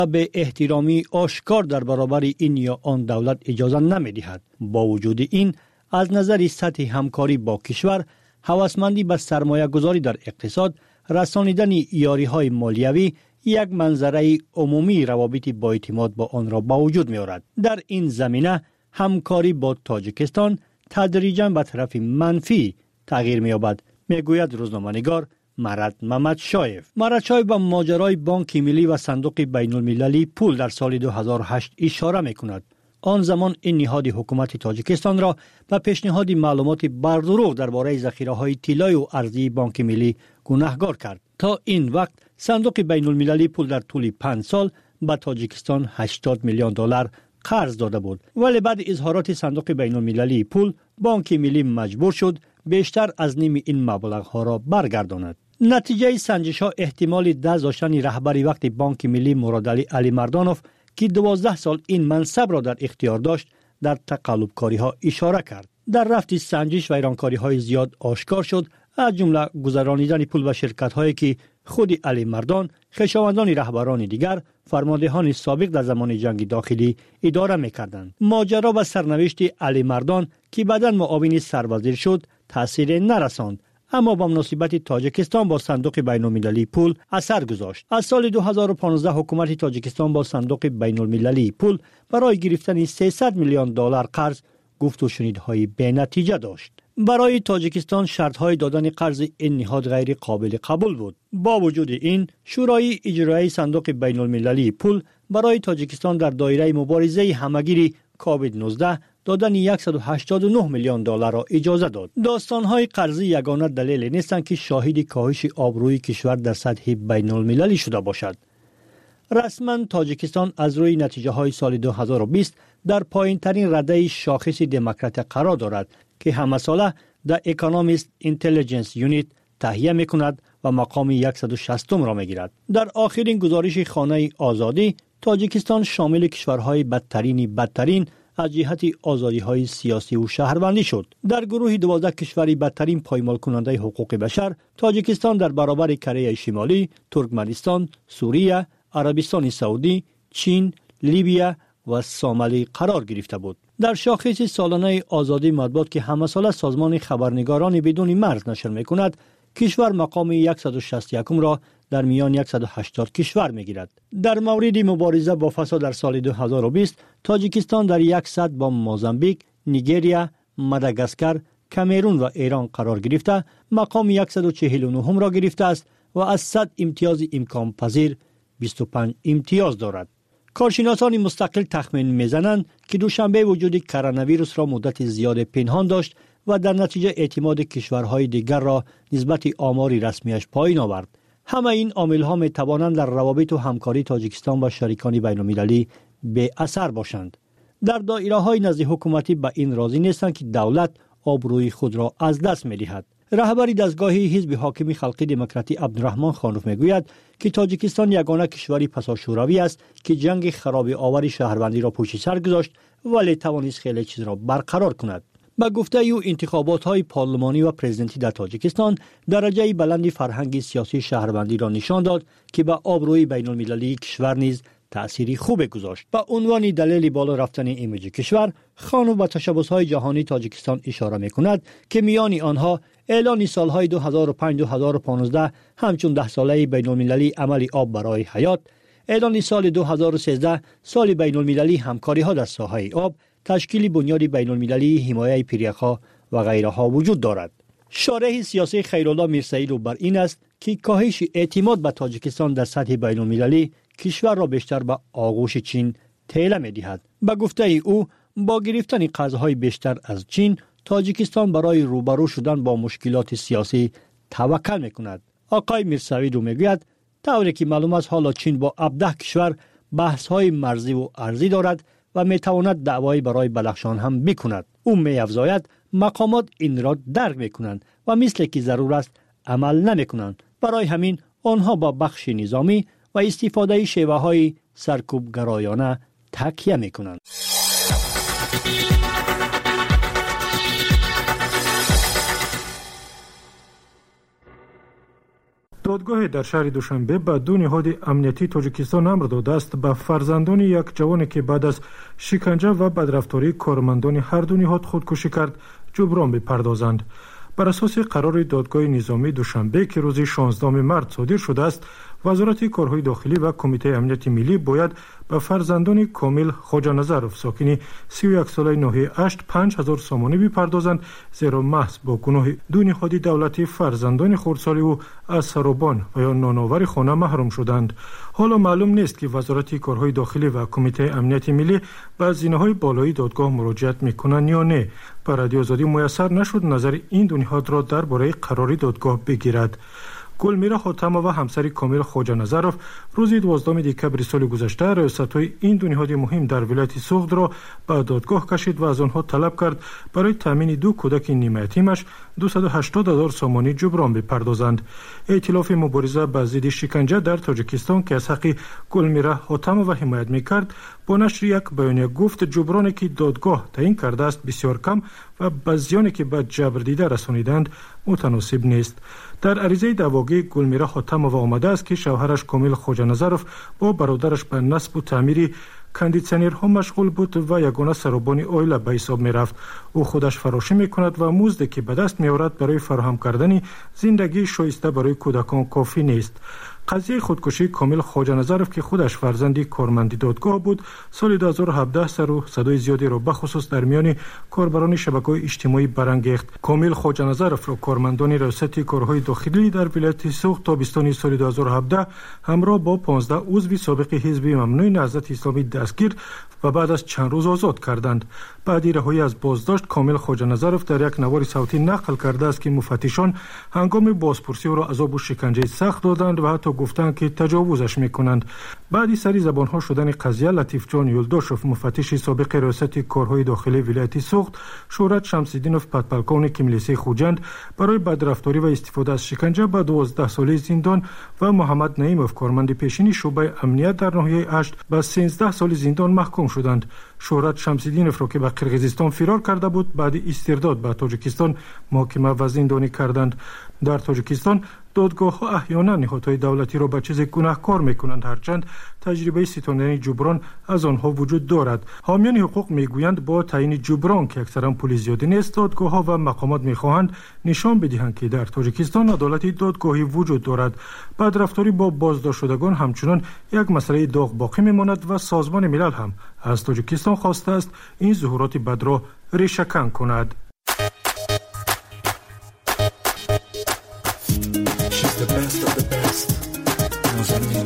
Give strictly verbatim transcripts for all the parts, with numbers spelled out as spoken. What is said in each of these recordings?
به احترامی آشکار در برابر این یا آن دولت اجازه نمی‌دهد. با وجود این، از نظر سطح همکاری با کشور، هوسمندی به سرمایه گذاری در اقتصاد، رسانیدن یاری‌های مالیوی یک منظره عمومی روابط با اعتماد با آن را به وجود می‌آورد. در این زمینه همکاری با تاجیکستان تدریجاً به طرف منفی تغییر می‌یابد، میگوید روزنامه‌نگار مرد محمد شایف. مرد شایف به ماجرای بانک ملی و صندوق بین المللی پول در سال دو هزار و هشت اشاره می‌کند. آن زمان این نهاد حکومت تاجیکستان را به پیشنهاد معلومات بردروغ درباره ذخیره‌های طلای و ارزی بانک ملی گناهکار کرد. تا این وقت صندوق بین المللی پول در طول پنج سال به تاجیکستان هشتاد میلیون دلار قرض داده بود، ولی بعد اظهارات صندوق بین المللی پول، بانک ملی مجبور شد بیشتر از نیم این مبلغ‌ها را برگرداند. نتیجه سنجش ها احتمال دست داشتن رهبری وقت بانک ملی مرادعلی علی مردانوف که دوازده سال این منصب را در اختیار داشت در تقلبکاری ها اشاره کرد. در رفت سنجش و ایرانکاری های زیاد آشکار شد، از جمله گذرانیدن پول به شرکت هایی که خود علی مردان، خویشاوندان رهبران دیگر، فرماندهان سابق در زمان جنگ داخلی اداره می‌کردند. ماجرا و سرنوشت علی مردان که بعداً معاون سروزیر شد تأثیر نرساند، اما با مناسبت تاجیکستان با صندوق بین المللی پول اثر گذاشت. از سال دو هزار و پانزده حکومت تاجیکستان با صندوق بین المللی پول برای گرفتن سیصد میلیون دلار قرض گفت و شنیدهای بی نتیجه داشت. برای تاجیکستان شرط‌های دادن قرض این نهاد غیر قابل قبول بود. با وجود این، شورای اجرایی صندوق بین المللی پول برای تاجیکستان در دایره مبارزه همگیری کووید نوزده دادن صد و هشتاد و نه میلیون دلار را اجازه داد. داستان‌های قرضی یگانه دلیل نیستند که شاهد کاهش آبروی کشور در سطح بین المللی شده باشد. رسما تاجیکستان از روی نتیجه های سال دو هزار و بیست در پایین ترین رده شاخص دموکرات قرار دارد که همه ساله در اکونومیست اینتلیجنس یونیت تهیه می کند و مقام صد و شصت را می گیرد. در آخرین گزارش خانه آزادی، تاجیکستان شامل کشورهای بدترین بدترین از جهت آزادی های سیاسی و شهروندی شد. در گروه دوازده کشوری بدترین پایمال کننده حقوق بشر، تاجیکستان در برابر کره شمالی، ترکمنستان، سوریه، عربستان سعودی، چین، لیبیا و سومالی قرار گرفته بود. در شاخص سالانه آزادی مطبوعات که همه ساله سازمان خبرنگاران بدون مرز نشر می‌کند، کشور مقام صد و شصت و یک را در میان صد و هشتاد کشور می‌گیرد. در مورد مبارزه با فساد در سال دو هزار و بیست، تاجیکستان در صد با موزامبیک، نیگریا، ماداگاسکار، کامرون و ایران قرار گرفته، مقام صد و چهل و نه را گرفته است و از صد امتیاز امکان پذیر بیست و پنج امتیاز دارد. کارشناسان مستقل تخمین میزنند که دوشنبه وجود کرونا ویروس را مدت زیاد پنهان داشت و در نتیجه اعتماد کشورهای دیگر را نسبت آمار رسمیش پایین آورد. همه این عامل‌ها می‌توانند در روابط و همکاری تاجیکستان با شریکان بین‌المللی به اثر باشند. در دایره‌های نزد حکومتی به این راضی نیستند که دولت آبروی خود را از دست می‌دهد. رهبری دستگاه حزب حاکم خلقی دموکراتی عبدالرحمن خانوف میگوید که تاجیکستان یگانه کشوری پساشوروی است که جنگ خراب آور شهروندی را پشت سر گذاشت ولی توانست خیلی چیز را برقرار کند. با گفته او انتخابات های پارلمانی و پرزیدنتی در تاجیکستان درجه بلند فرهنگ سیاسی شهروندی را نشان داد که به آبروی بین المللی کشور نیز تأثیری خوب گذاشت. با عنوان دلیل بالا رفتن ایمیج کشور، خانوف به تشبس‌های جهانی تاجیکستان اشاره می‌کند که میان آنها اعلان سالهای دو هزار و پنج تا دو هزار و پانزده همچون ده ساله بین المللی عمل آب برای حیات، اعلان سال دو هزار و سیزده سال بین المللی همکاری ها در ساحه آب، تشکیل بنیاد بین المللی حمایت پریخ‌ها و غیرها وجود دارد. شارح سیاسی خیرالله میرسایی رو بر این است که کاهش اعتماد به تاجیکستان در سطح بین المللی کشور را بیشتر به آغوش چین ٹھیله می‌دهد. به گفته او با گرفتن قرض‌های بیشتر از چین، تاجیکستان برای روبرو شدن با مشکلات سیاسی توکل می‌کند. آقای میرسایی رو میگوید طوری که معلوم است حالا چین با هفده کشور بحث‌های مرزی و ارزی دارد و می‌تواند دعوایی برای بدخشان هم بکند. او می‌افزاید مقامات این را درک می‌کنند و مثل که ضرور است عمل نمی‌کنند. برای همین آنها با بخش نظامی و استفاده شیوه‌های سرکوبگرایانه تکیه می‌کنند. دادگاه در شهر دوشنبه به دو نهاد امنیتی تاجیکستان امر داده است به فرزندان یک جوانی که بعد از شکنجه و بدرفتاری کارمندان هر دو نهاد خودکشی کرد جبران بپردازند. بر اساس قرار دادگاه نظامی دوشنبه که روز شانزدهم مارس صادر شده است، وزارت کارهای داخلی و کمیته امنیت ملی باید به فرزندان کامل خواجه نظرов ساکن سی و یک ساله ناحیه اشت پنج هزار سامانه بپردازند، زیرا محض با گناه دو نهاد دولتی فرزندان خردسال او از سرابان و یا نانآور خانه محروم شدند. حالا معلوم نیست که وزارت کارهای داخلی و کمیته امنیت ملی به زینه‌های بالایی دادگاه مراجعت میکنند یا نه. بر رادیو آزادی میسر نشد نظر این دو نهاد را درباره قرار دادگاه بگیرد. گلمیرا حاتمه و همسر کامل خواجه نظرов روز دوازدهم دکبر سال گذشته ریاست‌های این دو نهاد مهم در ولایت سوخت را به دادگاه کشید و از آنها طلب کرد برای تامین دو کودک نیمه یتیمش دویست و هشتاد هزار سامانی جبران بپردازند. ائتلاف مبارزه با ضد شکنجه در تاجیکستان که از حق گلمیرا حاتمه و حمایت می‌کرد با نشر یک بیانیه گفت جبرانی که دادگاه تعیین کرده است بسیار کم و به زیانی که به جبر دیده رسانیدند متناسب نیست. در عریضه دعواگی گلمیرا حاتمه و آمده است که شوهرش کامل خواجه نظرов با برادرش به نصب و تعمیر کاندیسیونرها مشغول بود و یگانه سرابان عائله به حساب می رفت. او خودش فراشی می کند و مزدی که به دست می آورد برای فراهم کردن زندگی شایسته برای کودکان کافی نیست. قضیه خودکشی کامل خواجه نظرov که خودش فرزندی کارمند دادگاه بود سال دو هزار و هفده سر و صدای زیادی را بخصوص در میان کاربران شبکه‌های اجتماعی برانگیخت. کامل خواجه نظرov را کارمندان ریاست کارهای داخلی در ولایت سوخت تابستان سال دو هزار و هفده همراه با پانزده عضو سابق حزب ممنوع نهضت اسلامی دستگیر و بعد از چند روز آزاد کردند. بعد رهایی از بازداشت کامل خواجه نظرov در یک نوار صوتی نقل کرده است که مفتشان هنگام بازپرسی او را عذاب و شکنجه سخت دادند و حتی گفتند که تجاوزش میکنند. بعد سری زبانها شدن قضیه لطیف جان یولداشوف مفتش سابق ریاست کارهای داخلی ولایت سوخت، شهرت شمس‌الدینوف پادپالکونیک ملیسه خوجند برای بدرفتاری و استفاده از شکنجه به دوازده ساله زندان و محمد نعیموف کارمند پیشین شعبه امنیت در ناحیه اشت به سیزده سال زندان محکوم شدند. شهرت شمس‌الدینوف را که به قرقیزستان فرار کرده بود بعد استرداد به تاجیکستان محاکمه و زندانی کردند. در تاجیکستان دادگاه ها احیانا نهادهای دولتی را به چیز گناهکار میکنند، هرچند تجربه ستاندن جبران از آنها وجود دارد. حامیان حقوق میگویند با تعیین جبران که اکثرا پول زیادی نیست، دادگاه ها و مقامات میخواهند نشان بدهند که در تاجیکستان عدالت دادگاهی وجود دارد. بدرفتاری با بازداشت شدگان همچنان یک مسئله داغ باقی میماند و سازمان ملل هم از تاجیکستان خواسته است این ظهورات بد را ریشه‌کن کند. The best of the best. نازنین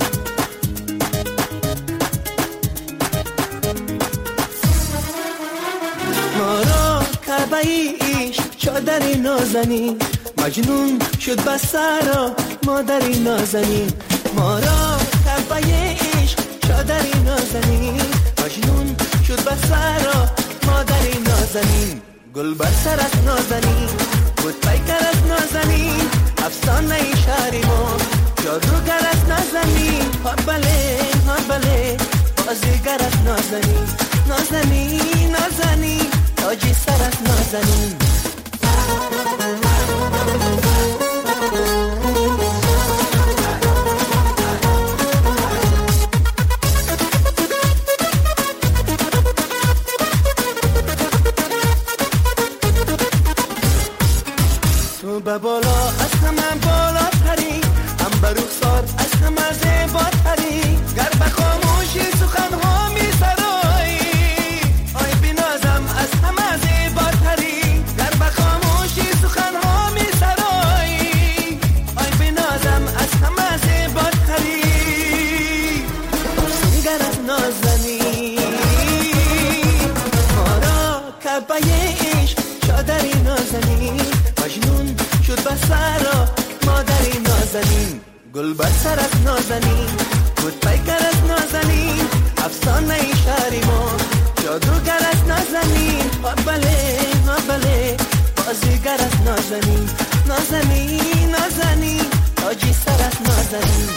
ما را کعبه عشق چادری نازنین، مجنون شد بسرا مادری نازنین. ما را کعبه عشق چادری نازنین، مجنون شد بسرا مادری نازنین. گل بر سرت نازنین، بود پیکرت نازنین، افسانه شهری ما جادوگرت نازنین. ها بله ها بله بازیگرت نازنین، نازنین نازنین تاجی سرت نازنین. تو به بالا از همه بالا تری، هم به رخسار از همه زیبا تری. گر به خاموشی سخنها می سرایی، آی بنازم از همه زیبا تری. گر به خاموشی سخنها می سرایی، آی بنازم از همه زیبا تری. سنگرت نازنی ما را کعبه عشق چادری نازنی، مجنون شد بسرا مادری نازنین. گل بر سرت نازنین، بود پیکرت نازنین، افسانه شهری ما جادوگرت نازنین. ها بله ها بله بازیگرت نازنین، نازنین نازنین تاجی سرت نازنین.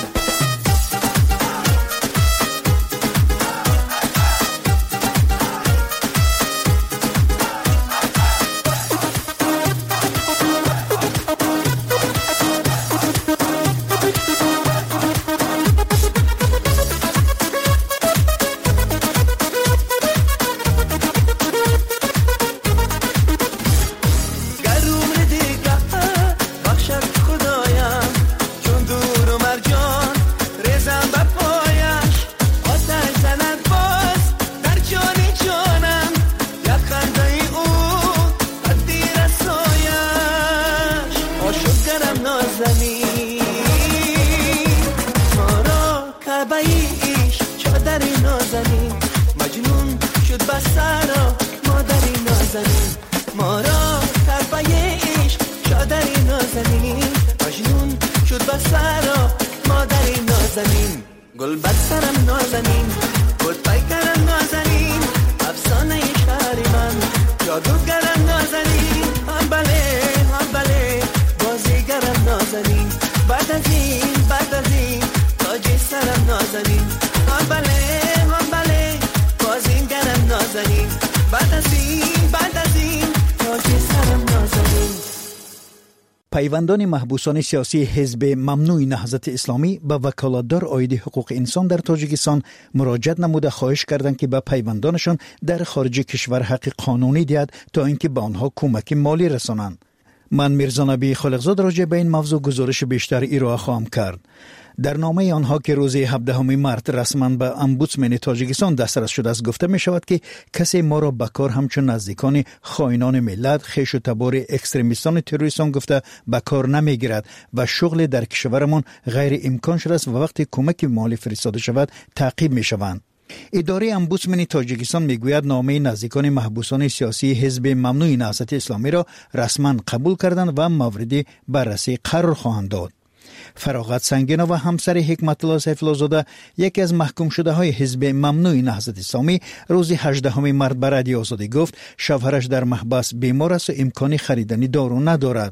گل بر سرم نازنین، گل پیکرم نازنین، افسانه شهر من، جادوگرم نازنین، هم بله هم بله بازیگرم نازنین، بعد از این بعد از این تاج سرم نازنین، هم بله هم بله بازیگرم نازنین، بعد از این بعد از این تاج سرم نازنین. پیوندان محبوسان سیاسی حزب ممنوع نهضت اسلامی به وکالتدار عاید حقوق انسان در تاجیکستان مراجعت نموده خواهش کردند که به پیوندانشان در خارج کشور حق قانونی دهد تا اینکه به آنها کمک مالی رسانند. من میرزا نبی خالقزاد راجع به این موضوع گزارش بیشتر ارائه خواهم کرد. در نامه آنها که روز هفدهم مارس رسما به امبودسمن تاجیکستان دسترس شده است گفته می شود که کسی ما را به کار همچون نزدیکان خائنان ملت، خیش و تبار اکستریمیستان تروریستان گفته به کار نمی گیرد و شغل در کشورمان غیر امکان شده است و وقتی کمک مالی فرستاده شود تعقیب می شوند. اداره امبودسمن تاجیکستان میگوید نامه نزدیکان محبوسان سیاسی حزب ممنوع نهضت اسلامی را رسما قبول کردند و مورد بررسی قرار خواهند داد. فراغت سنگینا و همسر حکمت الله سیف الله زاده یکی از محکوم شده های حزب ممنوع نهضت اسلامی روز هجدهم مارس به رادیو آزادی گفت شوهرش در محبس بیمار است و امکان خریدن دارو ندارد.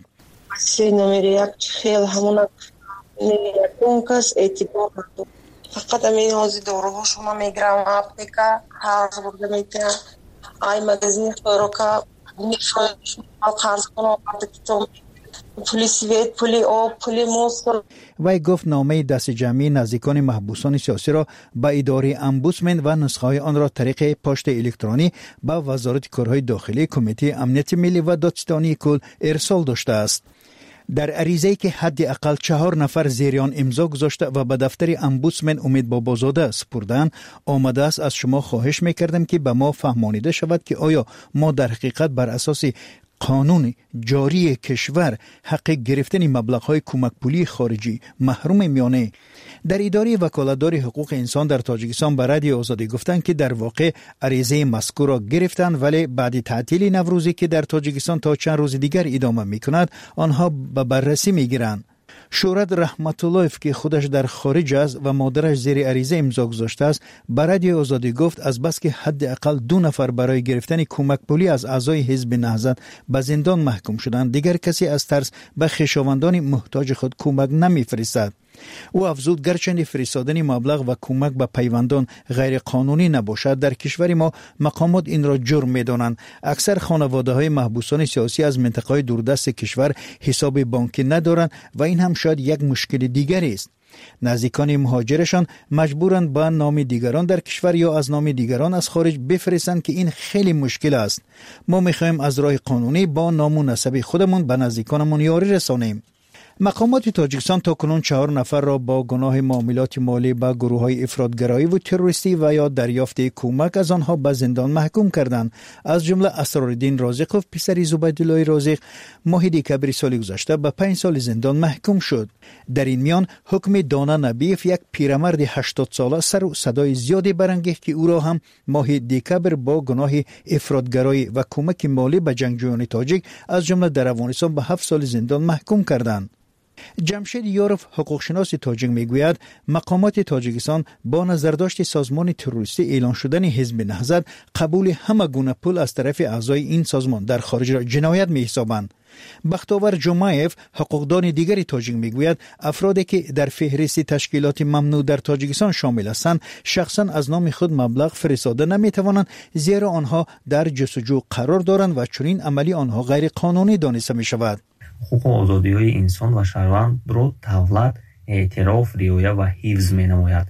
فقط همین حاضی داروها شما میگیرم آپتیکا قرض برده میتونم آی مگزین خورو که میخواد قرض کنم آپتیکا پولی سویت پولی آب پولی موسکل. وی گفت نامه دست جمعی نزدیکان محبوسان سیاسی را به اداره امبودسمن و نسخه های آن را طریق پست الکترونی به وزارت کارهای داخلی، کمیته امنیت ملی و دادستانی کل ارسال داشته است. در عریضه‌ای که حد اقل چهار نفر زیر آن امضا گذاشته و به دفتر امبودسمن امید بابازاده سپردن آمده است از شما خواهش می‌کردم که به ما فهمانیده شود که آیا ما در حقیقت بر اساس قانون جاری کشور حق گرفتن مبلغ‌های کمک پولی خارجی محروم میانه. در اداره وکالتدار حقوق انسان در تاجیکستان به رادیو آزادی گفتند که در واقع عریضه مذکور را گرفتند ولی بعد تعطیل نوروزی که در تاجیکستان تا چند روز دیگر ادامه می‌کند آنها به بررسی می‌گیرند. شورت رحمت اللهف که خودش در خارج است و مادرش زیر عریضه امضا گذاشته است به رادیو آزادی گفت از بس که حداقل دو نفر برای گرفتن کمک پولی از اعضای حزب نهضت به زندان محکوم شدند دیگر کسی از ترس به خویشاوندان محتاج خود کمک نمی‌فرستد. او افزود گرچند فرستادن مبلغ و کمک به پیوندان غیر قانونی نباشد در کشور ما مقامات این را جرم می‌دانند. اکثر خانواده‌های محبوسان سیاسی از منطقه‌های دوردست کشور حساب بانکی ندارند و این هم شاید یک مشکل دیگری است. نزدیکان مهاجرشان مجبورند با نام دیگران در کشور یا از نام دیگران از خارج بفرستند که این خیلی مشکل است. ما می‌خواهیم از راه قانونی با نام و نسب خودمون به نزدیکانمون یاری رسانیم. مقامات تاجیکستان تاکنون چهار نفر را با گناه معاملات مالی با گروه‌های افراطگرایی و تروریستی و یا دریافت کمک از آنها به زندان محکوم کردند. از جمله اسرارالدین رازقوف پسر زبیدالله رازق ماه دسامبر سال گذشته به پنج سال زندان محکوم شد. در این میان حکم دانا نبیف یک پیرمرد هشتاد ساله سر و صدای زیادی برانگیخت که او را هم ماه دسامبر با گناه افراطگرایی و کمک مالی به جنگجویان تاجیک از جمله در افغانستان به هفت سال زندان محکوم کردند. جمشید یاروف حقوقشناس تاجیک میگوید مقامات تاجیکستان با نظرداشت سازمان تروریستی اعلان شدن حزب نهضت قبول همه گونه پول از طرف اعضای این سازمان در خارج را جنایت می‌حسابند. بختاور جمایف حقوقدان دیگری تاجیک میگوید افرادی که در فهرست تشکیلات ممنوع در تاجیکستان شامل هستند شخصا از نام خود مبلغ فرستاده نمیتوانند زیرا آنها در جستجو قرار دارند و چنین عملی آنها غیر قانونی دانسته می شود. حقوق و آزادی‌های انسان و شهروند رو دولت اعتراف، رعایت و حفظ می‌نماید.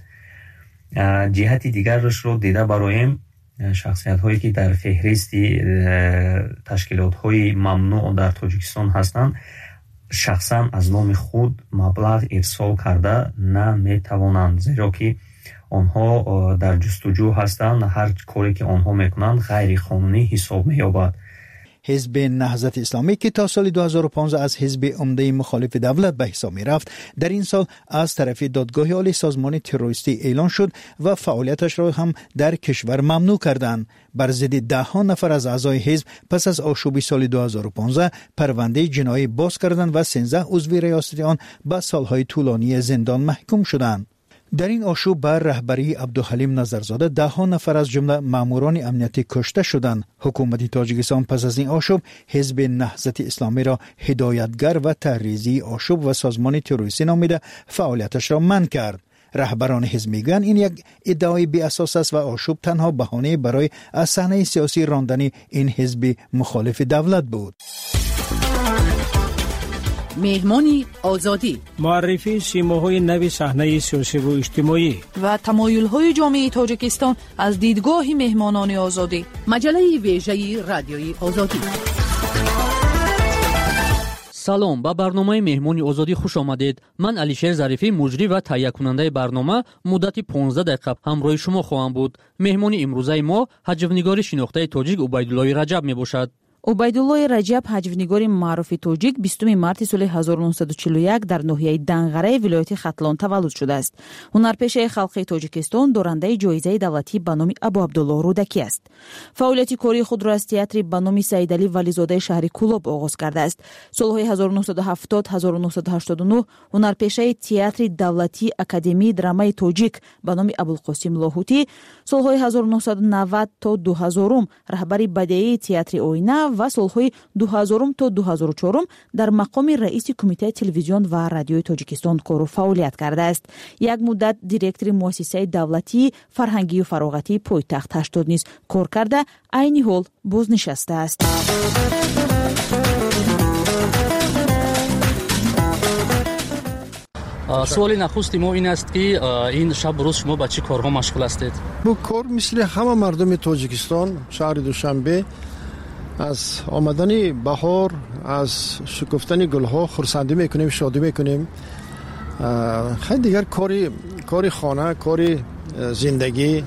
جهت دیگرش رو دیده برایم شخصیت‌هایی که در فهرست تشکیلات‌های ممنوع در تاجیکستان هستند شخصا از نام خود مبلغ ارسال کرده نمی‌توانند زیرا که آنها در جستجو هستند. هر کاری که آنها میکنند غیر قانونی حساب می‌یابد. حزب نهضت اسلامی که تا سال دو هزار و پانزده از حزب عمده مخالف دولت به حساب می رفت در این سال از طرف دادگاه عالی سازمان تروریستی اعلان شد و فعالیتش را هم در کشور ممنوع کردند. بر ضد ده ها نفر از اعضای حزب پس از آشوب سال دو هزار و پانزده پرونده جنایی باز کردند و سیزده عضو ریاست آن به سالهای طولانی زندان محکوم شدند. در این آشوب بر رهبری عبدالحلیم نظرزاده ده ها نفر از جمله ماموران امنیتی کشته شدند. حکومت تاجیکستان پس از این آشوب حزب نهضت اسلامی را هدایتگر و تحریزی آشوب و سازمان تروریستی نامیده فعالیتش را منع کرد. رهبران حزب میگویند این یک ادعای بی اساس است و آشوب تنها بهانه برای از صحنه سیاسی راندن این حزب مخالف دولت بود. مهمانی آزادی، معرفی سیماهای نو صحنه سیاسی و اجتماعی و تمایل‌های جامعه تاجیکستان از دیدگاه مهمانان آزادی. مجله ویژه رادیوی آزادی. سلام، با برنامه مهمانی آزادی خوش آمدید. من علیشیر ظریفی، مجری و تهیه کننده برنامه، مدت پانزده دقیقه همراه شما خواهم بود. مهمانی امروزه ما حجوینگار شناخته تاجیک عبیدالله رجب می باشد. عبیدالله رجب حجوینگار معروف تاجیک بیستم مارس سال هزار و نهصد و چهل و یک در ناحیه دنغره ولایت ختلان تولد شده است. هنرپیشه خلقی تاجیکستان دارنده جایزه دولتی به نام ابو عبدالله رودکی است. فعالیت کاری خود را از تئاتر به نام سید علی ولیزاده شهر کولاب آغاز کرده است. سالهای هزار و نهصد و هفتاد تا هزار و نهصد و هشتاد و نه هنرپیشه تئاتر دولتی اکادمی درامای تاجیک به نام ابوالقاسم لاهوتی، سالهای هزار و نهصد و نود تا دو هزار رهبر بدیعی تئاتر آینه و سالهای دو هزار تا دو هزار و چهار در مقام رئیس کمیته تلویزیون و رادیوی تاجیکستان کار و فعالیت کرده است. یک مدت دیرکتور مؤسسه دولتی فرهنگی و فراغتی پایتخت هشتاد نیز کار کرده، عین حال بازنشسته است. سوال نخستی ما این است که این شب روز شما با چه کارها مشغول هستید؟ با کار مثل همه مردم تاجیکستان شهر دوشنبه از آمدن بهار، از شکفتن گلها خرسندی میکنیم، شادی میکنیم. خیلی دیگر کاری کاری خانه، کاری زندگی،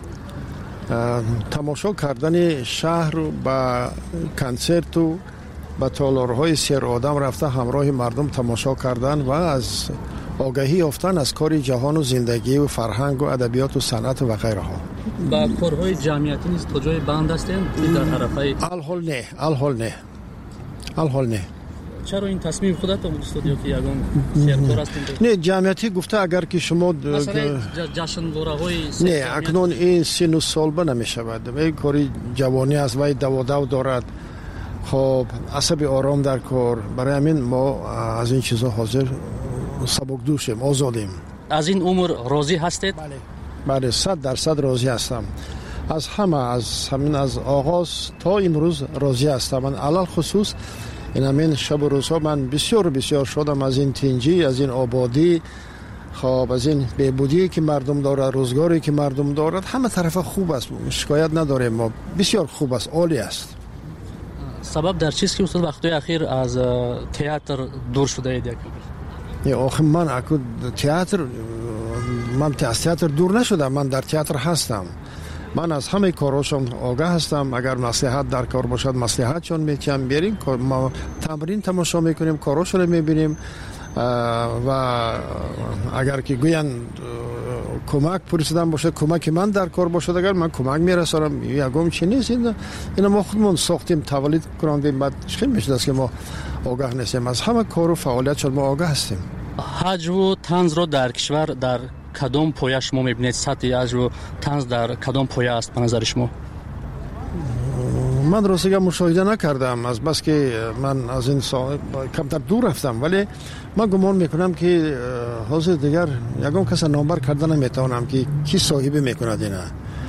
تماشا کردن شهر با کنسرت و با تالارهای سیر آدم رفته همراه مردم تماشا کردن و از آگاهی یافتن از کاری جهان و زندگی و فرهنگ و ادبیات و صنعت و غیره ها. با کارهای جمعیتی نیز تا جای بند هستین در طرفای الحال نه الحال نه الحال نه چرا این تصمیم خودت بود استودیو که یگان سیرکار هستین؟ نه جمعیتی گفته اگر که شما مثلا جشن دوره‌های نه اکنون این سن و سال به نمیشود. این کاری جوانی از وای دوادو دارد. خب عصبی آرام در کار، برای همین ما از این چیزا حاضر سبک دوشیم، آزادیم. از این امور راضی هستید؟ بله بله صد درصد راضی هستم. از همه، از همین از آغاز تا امروز راضی هستم. من علل خصوص این همین شب و روزها من بسیار بسیار شدم از این تنجی، از این آبادی، خب از این بهبودی که مردم دارد، روزگاری که مردم دارد، همه طرف خوب است، شکایت نداریم ما، بسیار خوب است، عالی است. سبب در چیست که استاد وقتی اخیر از تئاتر دور شده اید؟ یا آخه من اکو تئاتر من از تئاتر دور نشدم، من در تئاتر هستم. من از همه کاراشم آگاه هستم. اگر مصلحت در کار باشد مصلحتشون میتونیم بریم، ما تمرین تماشا میکنیم، کاراشون میبینیم و اگر که گوین کمک پرسیدن باشه کمک من در کار باشد، اگر من کمک میرسانم. یگم چی نیست، این اینا ما خودمون ساختیم، تولید کردیم، بعد خیلی میشه که ما آگاه نیستیم. از همه کار و فعالیت شد ما آگاه هستیم. حج و طنز رو در کشور در کدام پایه شما میبینید؟ سطح حج و طنز در کدام پایه است به نظر شما؟ من راستش مشاهده نکردم، از بس که من از این ساحه کمتر دور رفتم، ولی من گمان میکنم که حاضر دیگر یگان کس نامبر کردن نمیتونم که کی صاحب میکند اینا.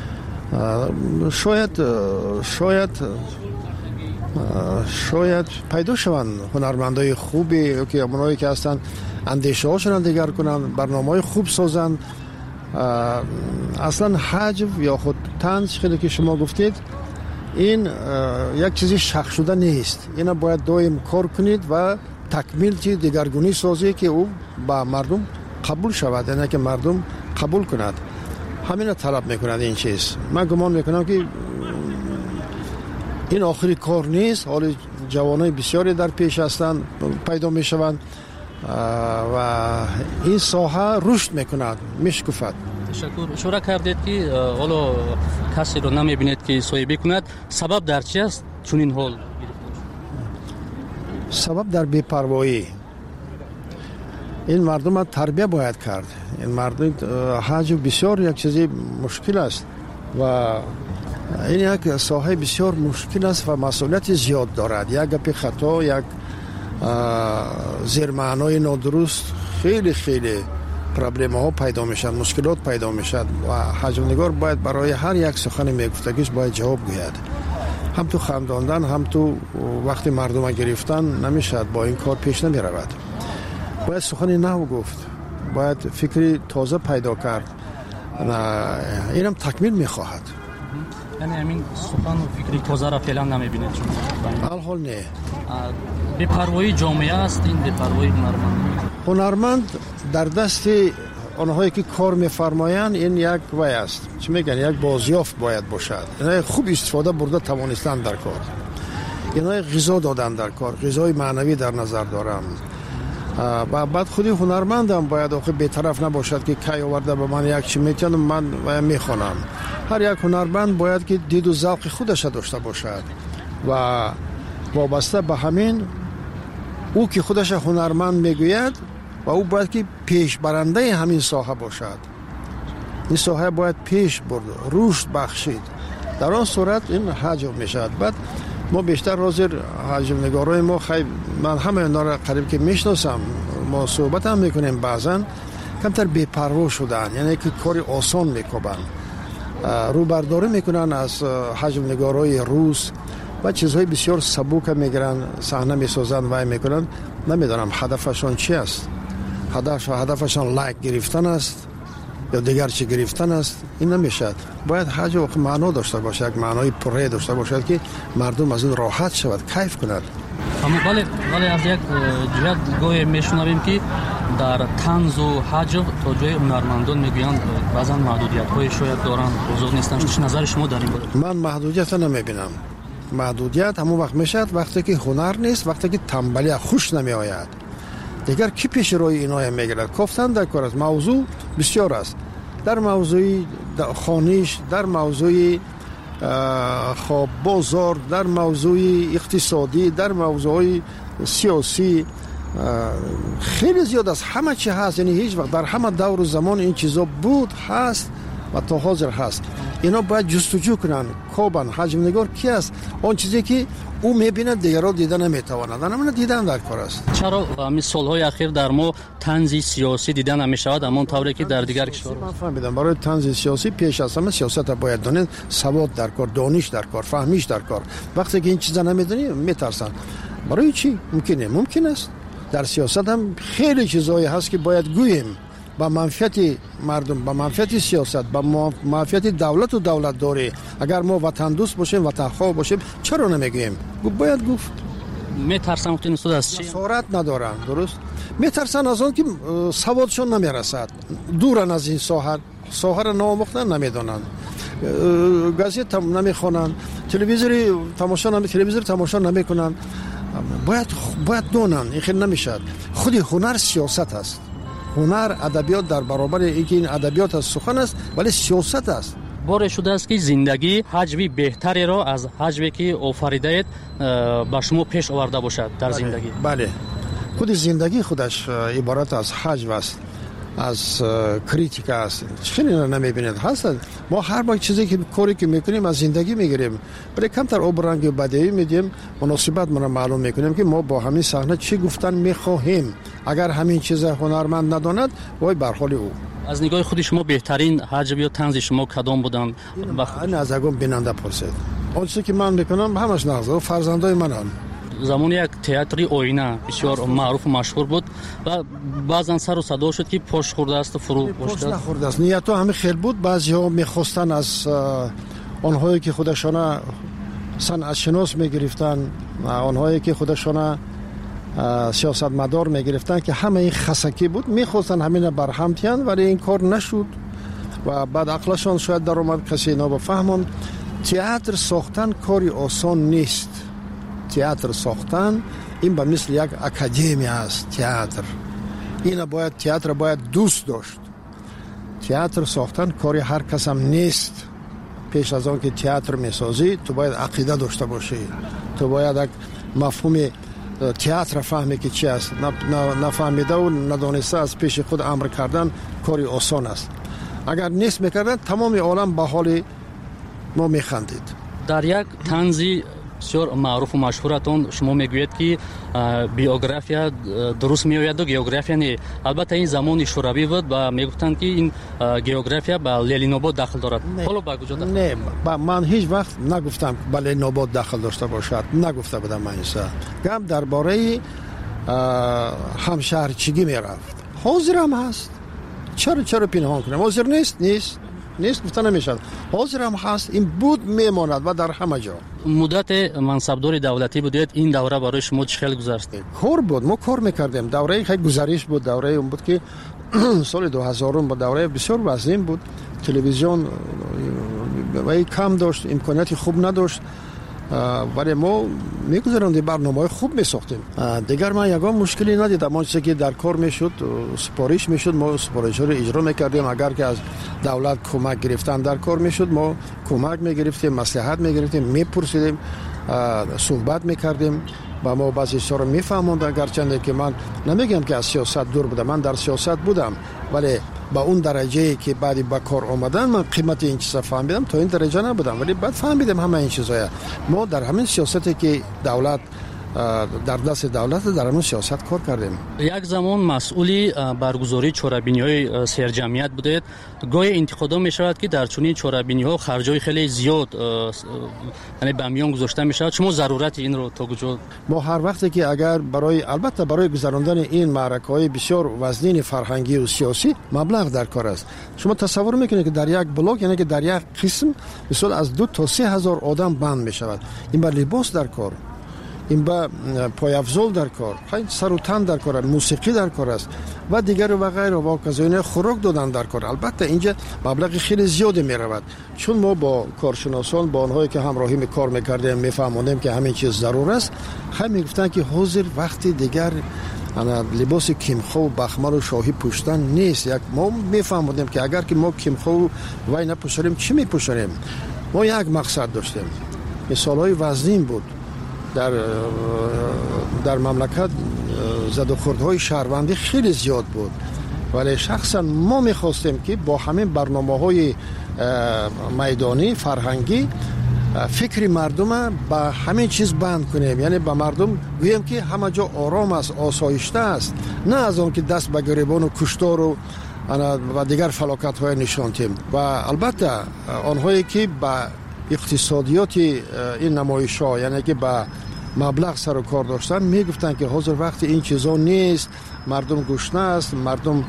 شاید شاید شاید پیدا شوند هنرمندای خوبی که اونایی که هستن اندیشه هاشون دیگر کنن، برنامه‌های خوب سازن. اصلا حج یا خود طنز خیلی که شما گفتید این یک چیزی شخ شده نیست. اینا باید دائم کار کنید و تکمیل چیز دیگرگونی سازی که او با مردم قبول شود، یعنی که مردم قبول کند. همین طلب میکند این چیز. من گمان میکنم که این آخری کار نیست. حالا جوانای بسیاری در پیش هستند، پیدا میشوند و این ساحه رشد میکند، میشکفد. تشکر. اشاره کردید که حالا کسی رو نمیبینید که صاحبی کند. سبب در چی است چون این حال گرفته؟ سبب در بی‌پروایی. این مردم تربیت باید کرد. این مردم حج بسیار یک چیزی مشکل است و این یک ساحه بسیار مشکل است و مسئولیت زیاد دارد. یک گپ خطا، یک زیر معنای نادرست خیلی خیلی پرابلم ها پیدا میشن، مشکلات پیدا میشن و حجم‌نگار باید برای هر یک سخن میگفتگیش باید جواب گوید. هم تو خنداندن هم تو وقتی مردم گرفتن نمیشد، با این کار پیش نمی رود. باید سخنی نو گفت، باید فکری تازه پیدا کرد. اینم تکمیل میخواهد. یعنی همین سخن و فکری تازه را فعلا نمیبینید شما؟ الحال نه. بی‌پروایی جامعه است این بی‌پروایی هنرمند. هنرمند در دست آنهایی که کار میفرمایند این یک وای است، چی میگن، یک بازیافت باید باشد. اینا خوب استفاده برده توانستن در کار، اینا غذا دادن در کار، غذای معنوی در نظر دارم. و بعد خودی هنرمند هم باید آخه بی‌طرف نباشد که کی آورده به من یک چی میتونم من میخونم. هر یک هنرمند باید که دید و ذوق خودش داشته باشد و وابسته به همین او که خودش هنرمند میگوید و او باید که پیش برنده همین ساحه باشد. این ساحه باید پیش برد، رشد بخشید. در آن صورت این حجم میشد. بعد ما بیشتر حاضر حجم نگارای ما خیلی، من همه اینا را قریب که میشناسم، ما صحبت هم میکنیم، بعضا کمتر بی‌پروا شدن، یعنی که کاری آسان میکنن، رو برداری میکنن از حجم نگارای روز و چیزهای بسیار سبک میگیرن، صحنه میسازن و میکنن. نمیدونم هدفشون چی است. هدف هدفشون لایک گرفتن است یا دیگر چی گرفتن است. این نمیشد. باید حج و معنا داشته باشه، یک معنای پره داشته باشد که مردم از این راحت شود، کیف کنند. اما ولی ولی از یک جهت گویا میشنویم که در طنز و حجب تا جای هنرمندان میگویند بعضا محدودیت های شاید دارن، بزرگ نیستن. چه نظر شما در این باره؟ من محدودیت نمیبینم. محدودیت همون وقت میشد وقتی که هنر نیست، وقتی که تنبلی خوش نمی آید. دیگر کی پیش روی اینا میگیرد؟ گفتن در کار است. موضوع بسیار است. در موضوع خانیش، در موضوع خواب بازار، در موضوع اقتصادی، در موضوع سیاسی، خیلی زیاد است. همه چی هست. یعنی هیچ وقت در همه دور و زمان این چیزا بود، هست و تا حاضر هست. اینا باید جستجو کنن. کوبن حجم نگار کی است؟ اون چیزی که او میبینه دیگران دیدن نمیتواند. انا دیدن در کار است. چرا همین سالهای اخیر در ما طنز سیاسی دیدن نمیشود اما طوری که در دیگر کشورها؟ من فهمیدم برای طنز سیاسی پیش از همه سیاست باید دانید، سواد در کار، دانش در کار، فهمیش در کار. وقتی که این چیزا نمیدونی میترسن. برای چی؟ ممکنه ممکن است. در سیاست هم خیلی چیزایی هست که باید گوییم. با منفعت مردم، با منفعت سیاست، با منفعت دولت و دولت داری. اگر ما وطن دوست باشیم، وطن خواه باشیم، چرا نمیگیم؟ باید گفت. میترسن وقتی نسود از چی؟ سرعت ندارن، درست؟ میترسن از اون که سوادشون نمیرسد، دورن از این ساحه، ساحه را نامختن نمیدونن، گازیت نمیخونن، تلویزیوری تماشا نمی تلویزیون تماشا نمیکنن. باید باید دونن. این خیلی نمیشد. خودی هنر سیاست است. هنر ادبیات در برابر اینکه این ادبیات از سخن است ولی سیاست است. باره شده است که زندگی حجبی بهتری را از حجبی که آفریده اید به شما پیش آورده باشد در بله. زندگی. بله. خود زندگی خودش عبارت از حجب است، از کریتیک است. خیلی نمیبینید هست. ما هر با چیزی که کاری که میکنیم از زندگی میگیریم، ولی کمتر آب رنگ بدیهی میدیم، مناسبت ما معلوم میکنیم که ما با همین صحنه چی گفتن میخواهیم. اگر همین چیز هنرمند نداند وای بر حال او. از نگاه خود شما بهترین حجب یا طنز شما کدام بودن؟ این از اگم بیننده پرسید. اون چیزی که من میکنم همش نغزه و فرزندای منم. زمان یک تئاتری آینه بسیار معروف و مشهور بود و بعضا سر و صدا شد که پشت خورده است و فرو پشت نخورده است. نیت تو همه خیر بود. بعضی‌ها می‌خواستن از آنهایی که خودشان صنعت شناس می‌گرفتن، آنهایی که خودشان سیاستمدار می‌گرفتن که همه این خسکی بود، می‌خواستن همین برهم تیان ولی این کار نشد و بعد عقلشان شاید در اومد کسی اینا بفهموند. تئاتر ساختن کاری آسان نیست. تئاتر ساختن این به مثل یک اکادمی است. تئاتر این باید تئاتر باید دوست داشت. تئاتر ساختن کاری هر کس هم نیست. پیش از آن که تئاتر میسازی تو باید عقیده داشته باشی، تو باید یک مفهوم تئاتر فهمی که چی است، نفهمیده و ندانسته از پیش خود امر کردن کاری آسان است. اگر نیست میکردن تمام عالم به حال ما میخندید. در یک طنزی بسیار معروف و مشهورتون شما میگوید که بیوگرافیا درست میآید و گئوگرافیا نه. البته این زمان شوروی بود و میگفتند که این گئوگرافیا به لنین‌آباد داخل دارد. حالا به کجا داخل؟ نه، من هیچ وقت نگفتم به لنین‌آباد داخل داشته باشد، نگفته بودم من اینسا. گپ درباره همشهرچگی میرفت. حاضر هم هست. چرا چرا پنهان کنم؟ حاضر نیست نیست نیست گفته نمیشد. حاضر هم هست، این بود میماند و در همه جا. مدت منصبدار دولتی بودید، این دوره برای شما چه خیلی گذشت؟ کار بود، ما کار میکردیم. دوره خیلی گزارش بود، دوره اون بود که سال دو هزار با دوره بسیار وزین بود. تلویزیون وای کم داشت، امکاناتی خوب نداشت، ولی ما میگذراندیم، برنامه‌های خوب میساختیم. دیگر من یگان مشکلی ندیدم. آنچه که در کار میشد سپارش میشد، ما سپارش‌ها رو اجرا میکردیم. اگر که از دولت کمک گرفتن در کار میشد، ما کمک میگرفتیم، مصلحت میگرفتیم، میپرسیدیم، صحبت میکردیم و ما بعضی چیزا رو میفهموندن. گرچه که من نمیگم که از سیاست دور بودم، من در سیاست بودم، ولی با اون درجه که بعدی با کار آمدن من قیمت این چیزا فهمیدم، تا این درجه نبودم، ولی بعد فهمیدم همه این چیزا. ما در همین سیاستی که دولت در دست دولت در همون سیاست کار کردیم. یک زمان مسئولی برگزاری چهاربینی‌های سرجمعیت بودید. گاهی انتقاد می‌شود که در چنین چهاربینی‌ها خرجای خیلی زیاد یعنی به میان گذاشته می‌شود. شما ضرورت این رو تا کجا؟ ما هر وقتی که اگر برای البته برای گذراندن این معرکه‌های بسیار وزین فرهنگی و سیاسی مبلغ در کار است. شما تصور می‌کنید که در یک بلاک، یعنی که در یک قسم مثلا از دو تا سه هزار آدم بند می‌شود. این با لباس در کار، این با پایافزول در کار، خیلی سر و تن در کار، موسیقی در کار است و دیگر و غیره و کزاینه خوراک دادن در کار. البته اینجا مبلغ خیلی زیادی می رود، چون ما با کارشناسان، با آنهایی که همراهی می کار میکردیم میفهموندیم که همین چیز ضرور است. خیلی میگفتن که حاضر وقتی دیگر لباس کیمخو و بخمل و شاهی پوشتن نیست. یک ما میفهموندیم که اگر که ما کیمخو وای نپوشیم چی میپوشیم. ما یک مقصد داشتیم. مثالهای وزین بود. در در مملکت زد و خوردهای شهروندی خیلی زیاد بود، ولی شخصا ما میخواستیم که با همین برنامه‌های میدانی فرهنگی فکر مردم با همین چیز بند کنیم، یعنی با مردم گوییم که همه جا آرام است، آسایشته است، نه از اون که دست به گریبان و کشتار و و دیگر فلاکت‌های نشانتیم. و البته آنهایی که با اقتصادیات این نمایش‌ها، یعنی که با مبلغ سر و کار داشتن، میگفتن که حاضر وقتی این چیزا نیست، مردم گشنه است، مردم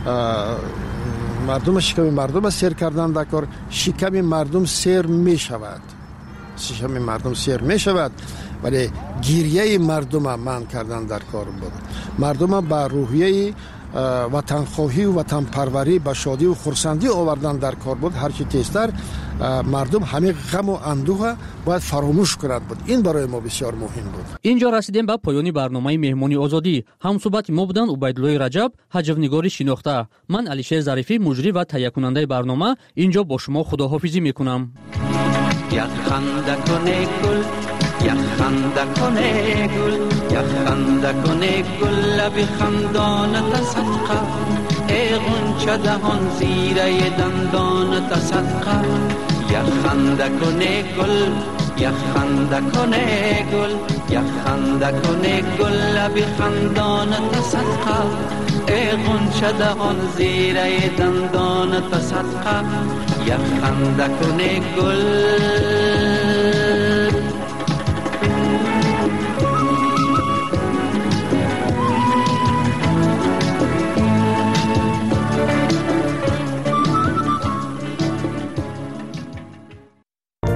مردم شکم مردم سیر کردن در کار، شکم مردم سیر می شود، شکم مردم سیر می شود، ولی گریه مردم من کردن در کار بود. مردم با روحیه وطنخواهی و وطن پروری به شادی و خرسندی آوردن در کار بود. هرچی تیزتر مردم همه غم و اندوه باید فراموش کند بود. این برای ما بسیار مهم بود. اینجا رسیدیم به پایان برنامه مهمانی آزادی. هم صحبت ما بودن عبیدالله رجب، حجوینگاری شناخته. من علیشیر ظریفی، مجری و تهیه کننده برنامه، اینجا با شما خداحافظی میکنم. یک خنده کنه گل، یک خنده کنه گل، یک خنده کنه گل، لب خندانت صدقه، ای غنچه دهان زیره دندانت صدقه. یک خنده کنه گل، یک خنده کنه گل، یک خنده کنه گل، لب خندانت صدقه، ای غنچه دهان زیره دندانت صدقه. یک خنده کنه گل.